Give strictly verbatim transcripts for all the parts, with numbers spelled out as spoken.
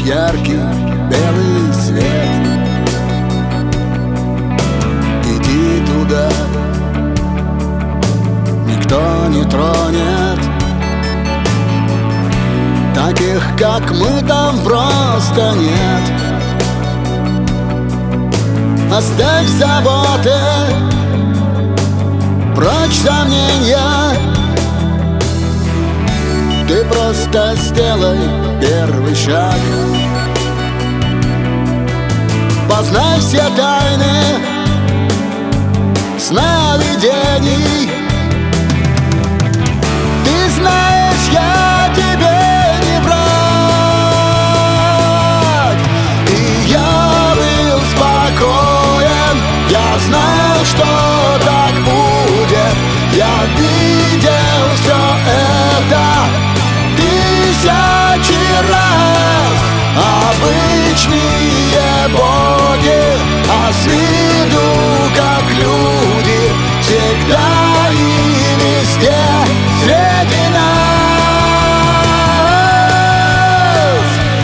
яркий белый свет. Иди туда, никто не тронет. Таких, как мы, там просто нет. Оставь заботы, прочь сомнения. Ты просто сделай первый шаг. Познай все тайны сновидений. Ты знаешь, я тебе не враг. И я был спокоен, я знал, что так будет. Я видел все это тысячи раз. Обычные боги, а с виду как люди, всегда и везде среди нас.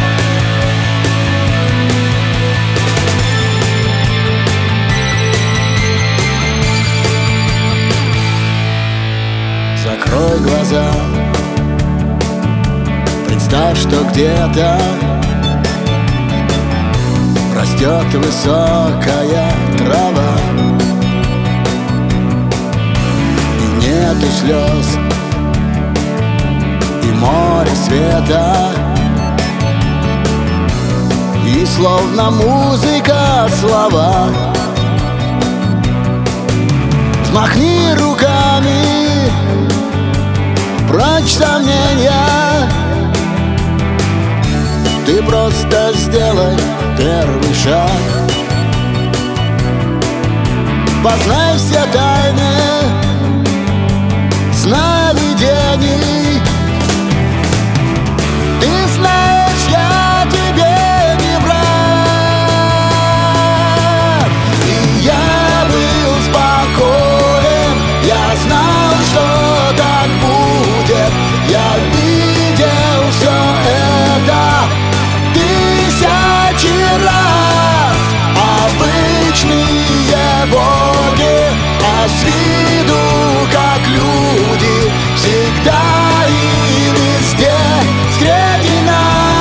Закрой глаза, представь, что где-то растет высокая трава, и нету слез, и море света, и словно музыка слова. Взмахни руками, прочь сомнения. Ты просто сделай первый шаг. Познай все тайны сновидений. Ты знаешь, я тебе не враг. И я был спокоен, я знал, что так будет. Я видел все это тысячи раз. Обычные боги, а с виду как люди, всегда и везде среди нас.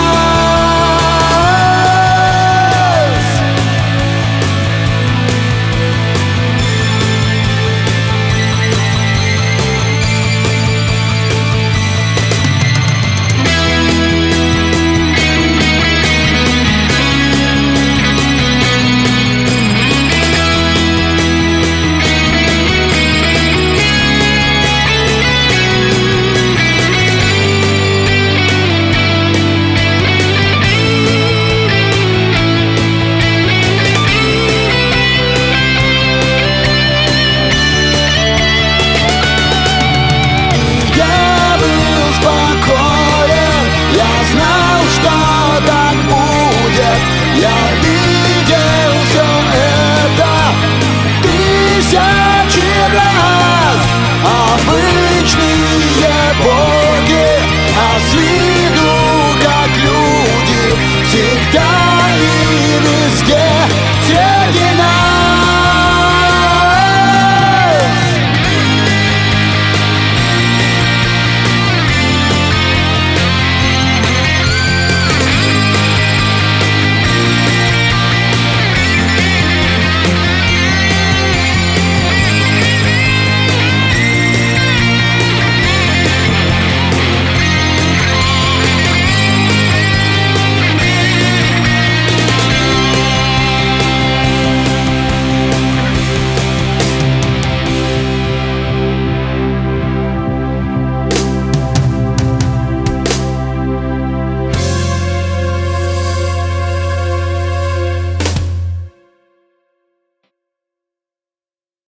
Я видел все это тысячи раз. Обычные боги,